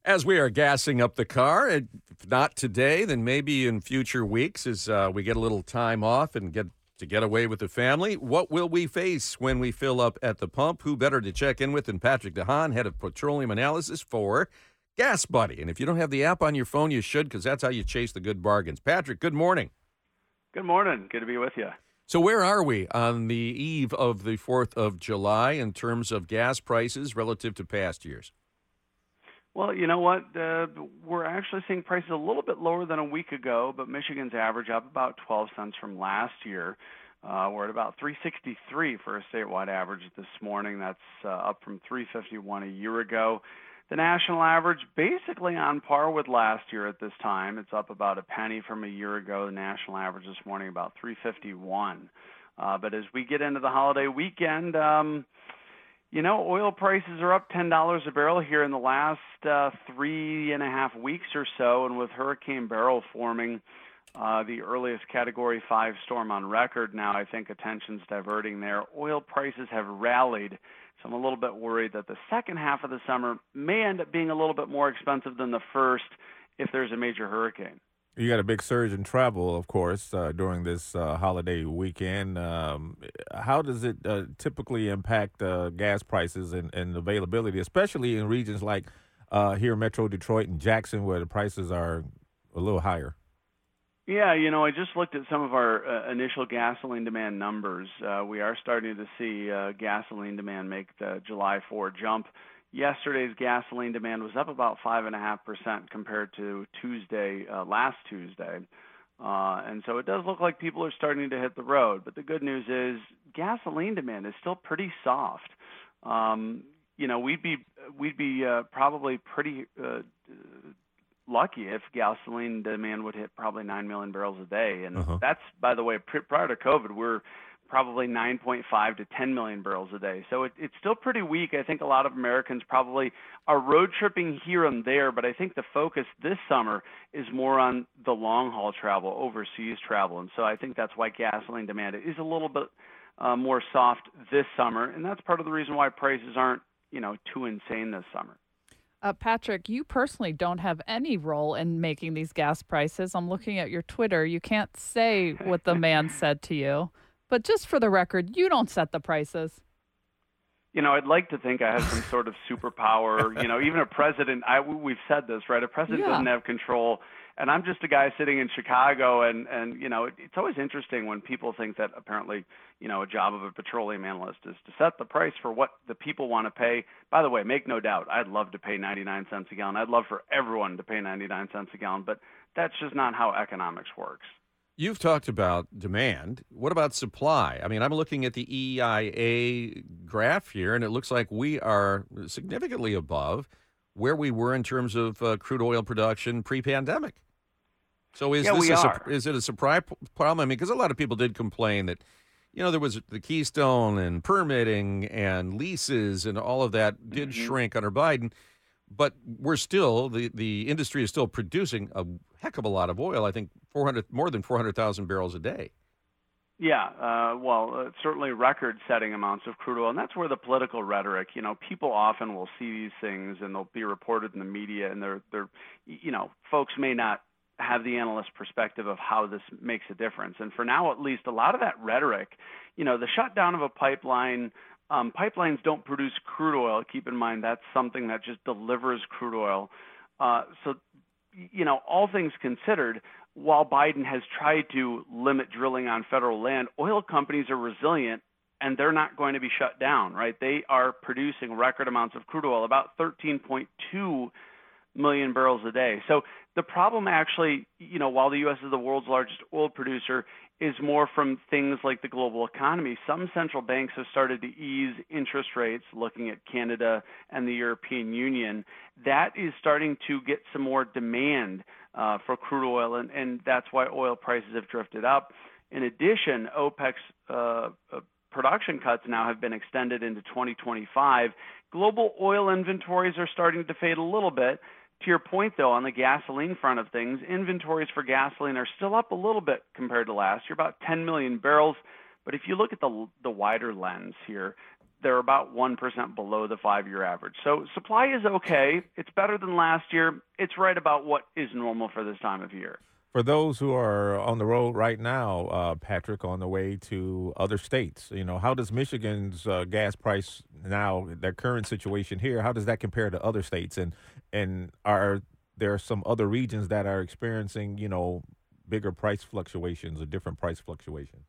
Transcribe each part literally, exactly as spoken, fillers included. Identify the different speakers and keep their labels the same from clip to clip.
Speaker 1: As we are gassing up the car, if not today, then maybe in future weeks as uh, we get a little time off and get to get away with the family. What will we face when we fill up at the pump? Who better to check in with than Patrick DeHaan, head of petroleum analysis for Gas Buddy. And if you don't have the app on your phone, you should, because that's how you chase the good bargains. Patrick, good morning.
Speaker 2: Good morning. Good to be with you.
Speaker 1: So where are we on the eve of the fourth of July in terms of gas prices relative to past years?
Speaker 2: Well, you know what? Uh, we're actually seeing prices a little bit lower than a week ago, but Michigan's average up about twelve cents from last year. Uh, we're at about three sixty-three for a statewide average this morning. That's uh, up from three fifty-one a year ago. The national average basically on par with last year at this time. It's up about a penny from a year ago. The national average this morning about three fifty-one. Uh, but as we get into the holiday weekend, um, you know, oil prices are up ten dollars a barrel here in the last uh, three and a half weeks or so. And with Hurricane Beryl forming uh, the earliest Category five storm on record now, I think attention's diverting there. Oil prices have rallied. So I'm a little bit worried that the second half of the summer may end up being a little bit more expensive than the first if there's a major hurricane.
Speaker 3: You got a big surge in travel, of course, uh, during this uh, holiday weekend. Um, how does it uh, typically impact uh, gas prices and, and availability, especially in regions like uh, here in Metro Detroit and Jackson, where the prices are a little higher?
Speaker 2: Yeah, you know, I just looked at some of our uh, initial gasoline demand numbers. Uh, we are starting to see uh, gasoline demand make the July fourth jump. Yesterday's gasoline demand was up about five point five percent compared to Tuesday, uh, last Tuesday. Uh, and so it does look like people are starting to hit the road. But the good news is gasoline demand is still pretty soft. Um, you know, we'd be we'd be uh, probably pretty uh, lucky if gasoline demand would hit probably nine million barrels a day. And uh-huh. that's, by the way, pr- prior to COVID, we're probably nine point five to ten million barrels a day. So it, it's still pretty weak. I think a lot of Americans probably are road tripping here and there, but I think the focus this summer is more on the long-haul travel, overseas travel. And so I think that's why gasoline demand is a little bit uh, more soft this summer, and that's part of the reason why prices aren't, you know, too insane this summer.
Speaker 4: Uh, Patrick, you personally don't have any role in making these gas prices. I'm looking at your Twitter. You can't say what the man said to you. But just for the record, you don't set the prices.
Speaker 2: You know, I'd like to think I have some sort of superpower. You know, even a president, I, we've said this, right? A president
Speaker 4: Yeah.
Speaker 2: doesn't have control. And I'm just a guy sitting in Chicago. And, and you know, it, it's always interesting when people think that apparently, you know, a job of a petroleum analyst is to set the price for what the people want to pay. By the way, make no doubt, I'd love to pay ninety-nine cents a gallon. I'd love for everyone to pay ninety-nine cents a gallon. But that's just not how economics works.
Speaker 1: You've talked about demand. What about supply? I mean, I'm looking at the E I A graph here, and it looks like we are significantly above where we were in terms of uh, crude oil production pre-pandemic. So is
Speaker 2: yeah,
Speaker 1: this
Speaker 2: we
Speaker 1: a,
Speaker 2: are.
Speaker 1: is it a surprise problem? I mean, because a lot of people did complain that, you know, there was the Keystone and permitting and leases and all of that did mm-hmm. shrink under Biden. But we're still, the, the industry is still producing a heck of a lot of oil. I think four hundred more than four hundred thousand barrels a day.
Speaker 2: Yeah, uh, well, uh, certainly record-setting amounts of crude oil, and that's where the political rhetoric, you know, people often will see these things and they'll be reported in the media, and they're, they're, you know, folks may not have the analyst perspective of how this makes a difference. And for now, at least, a lot of that rhetoric, you know, the shutdown of a pipeline. Um, pipelines don't produce crude oil. Keep in mind that's something that just delivers crude oil. Uh, so, you know, all things considered, while Biden has tried to limit drilling on federal land, oil companies are resilient and they're not going to be shut down, right? They are producing record amounts of crude oil, about thirteen point two million barrels a day. So the problem actually, you know, while the U S is the world's largest oil producer, is more from things like the global economy. Some central banks have started to ease interest rates, looking at Canada and the European Union. That is starting to get some more demand uh, for crude oil, and, and that's why oil prices have drifted up. In addition, OPEC's uh, uh, production cuts now have been extended into twenty twenty-five. Global oil inventories are starting to fade a little bit. To your point, though, on the gasoline front of things, inventories for gasoline are still up a little bit compared to last year, about ten million barrels. But if you look at the the wider lens here, they're about one percent below the five-year average. So supply is okay. It's better than last year. It's right about what is normal for this time of year.
Speaker 3: For those who are on the road right now, uh, Patrick, on the way to other states, you know, how does Michigan's uh, gas price now, their current situation here, how does that compare to other states? And and are there some other regions that are experiencing, you know, bigger price fluctuations or different price fluctuations?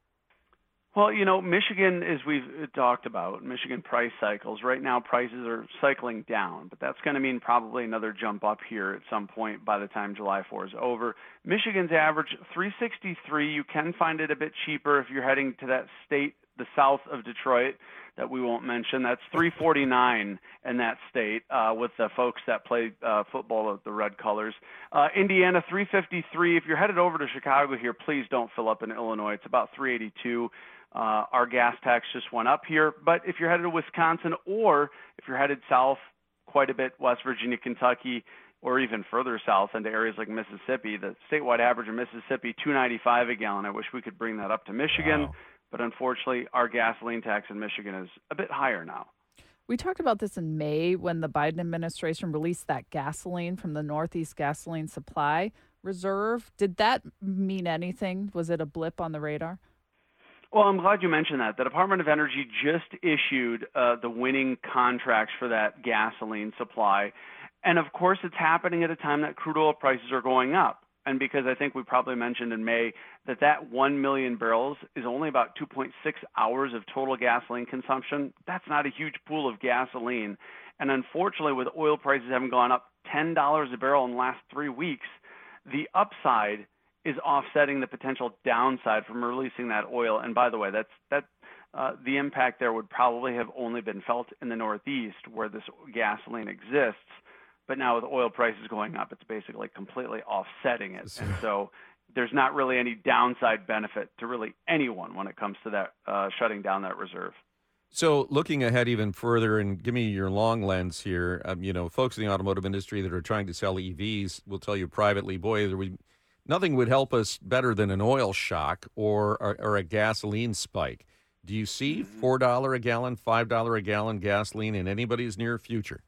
Speaker 2: Well, you know, Michigan, as we've talked about, Michigan price cycles, right now prices are cycling down, but that's going to mean probably another jump up here at some point by the time July fourth is over. Michigan's average three sixty-three. You can find it a bit cheaper if you're heading to that state, the south of Detroit, that we won't mention. That's three forty-nine in that state uh, with the folks that play uh, football with the red colors. Uh, Indiana, three fifty-three. If you're headed over to Chicago here, please don't fill up in Illinois. It's about three eighty-two. Uh, our gas tax just went up here. But if you're headed to Wisconsin, or if you're headed south quite a bit, West Virginia, Kentucky, or even further south into areas like Mississippi, the statewide average in Mississippi, two ninety-five a gallon. I wish we could bring that up to Michigan.
Speaker 3: Wow.
Speaker 2: But unfortunately, our gasoline tax in Michigan is a bit higher now.
Speaker 4: We talked about this in May when the Biden administration released that gasoline from the Northeast Gasoline Supply Reserve. Did that mean anything? Was it a blip on the radar?
Speaker 2: Well, I'm glad you mentioned that. The Department of Energy just issued uh, the winning contracts for that gasoline supply. And of course, it's happening at a time that crude oil prices are going up. And because I think we probably mentioned in May that that one million barrels is only about two point six hours of total gasoline consumption, that's not a huge pool of gasoline. And unfortunately, with oil prices having gone up ten dollars a barrel in the last three weeks, the upside is offsetting the potential downside from releasing that oil. And by the way, that's that uh, the impact there would probably have only been felt in the Northeast where this gasoline exists. But now with oil prices going up, it's basically completely offsetting it. And so there's not really any downside benefit to really anyone when it comes to that uh, shutting down that reserve.
Speaker 1: So looking ahead even further, and give me your long lens here, um, you know, folks in the automotive industry that are trying to sell E Vs will tell you privately, boy, there would, nothing would help us better than an oil shock or, or, or a gasoline spike. Do you see four dollars a gallon, five dollars a gallon gasoline in anybody's near future?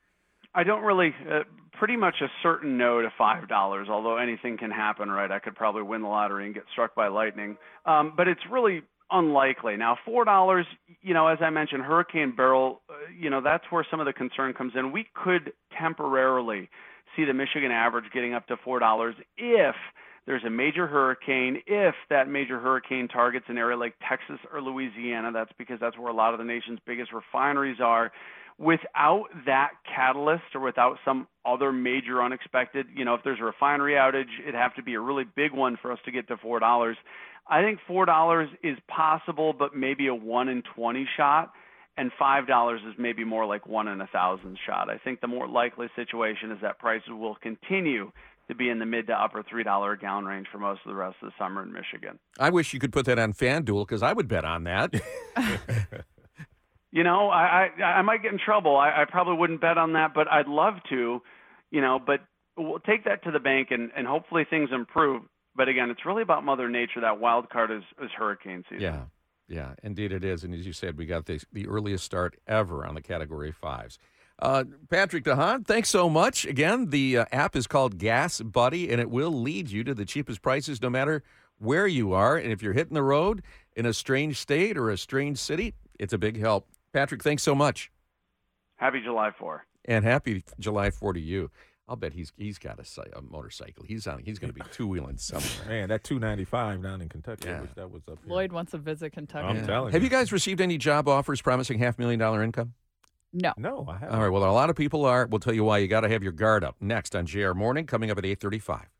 Speaker 2: I don't really, uh, pretty much a certain no to five dollars, although anything can happen, right? I could probably win the lottery and get struck by lightning. Um, but it's really unlikely. Now, four dollars, you know, as I mentioned, Hurricane Beryl, uh, you know, that's where some of the concern comes in. We could temporarily see the Michigan average getting up to four dollars if there's a major hurricane, if that major hurricane targets an area like Texas or Louisiana. That's because that's where a lot of the nation's biggest refineries are. Without that catalyst or without some other major unexpected, you know, if there's a refinery outage, it'd have to be a really big one for us to get to four dollars. I think four dollars is possible, but maybe a one in twenty shot, and five dollars is maybe more like one in a thousand shot. I think the more likely situation is that prices will continue to be in the mid to upper three dollars a gallon range for most of the rest of the summer in Michigan.
Speaker 1: I wish you could put that on FanDuel because I would bet on that.
Speaker 2: You know, I, I I might get in trouble. I, I probably wouldn't bet on that, but I'd love to, you know, but we'll take that to the bank and, and hopefully things improve. But again, it's really about Mother Nature. That wild card is, is hurricane season.
Speaker 1: Yeah, yeah, indeed it is. And as you said, we got the, the earliest start ever on the Category fives. Uh, Patrick DeHaan, thanks so much. Again, the uh, app is called Gas Buddy, and it will lead you to the cheapest prices no matter where you are. And if you're hitting the road in a strange state or a strange city, it's a big help. Patrick, thanks so much.
Speaker 2: Happy July fourth.
Speaker 1: And happy July fourth to you. I'll bet he's he's got a, a motorcycle. He's on. He's going to be two-wheeling somewhere.
Speaker 3: Man, that two ninety-five down in Kentucky,
Speaker 1: Yeah.
Speaker 3: I wish that was up here.
Speaker 4: Lloyd wants to visit Kentucky.
Speaker 3: I'm telling
Speaker 1: Have
Speaker 3: you.
Speaker 1: you guys received any job offers promising half million dollar income?
Speaker 4: No.
Speaker 3: No, I haven't.
Speaker 1: All right. Well, a lot of people are. We'll tell you why. You got to have your guard up. Next on J R Morning, coming up at eight thirty-five.